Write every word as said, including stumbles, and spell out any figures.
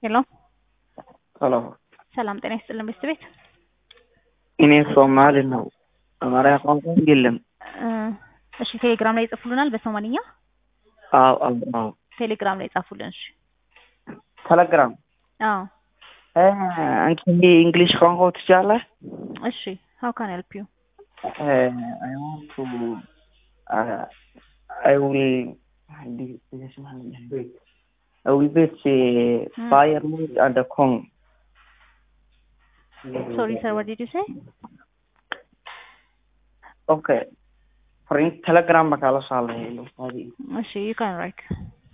ሄሎ ሄሎ ሰላም ጤና ይስጥልን ቤት ቤት እኔ ሶማሌ ነው አማርኛ ቋንቋ የለም እሺ ቴሌግራም ላይ ጽፉልናል በሶማሊኛ አዎ አዎ ቴሌግራም ላይ ጻፉልን እሺ ቴሌግራም አዎ አንቺ እንግሊሽ ቋንቋ ትችላለሽ እሺ how can I help you uh, I want to uh, I will I will bet uh, hmm. fire mode and the Kong. Sorry sir, what did you say? Okay. For in Telegram bakala sala hello. Actually, you can write.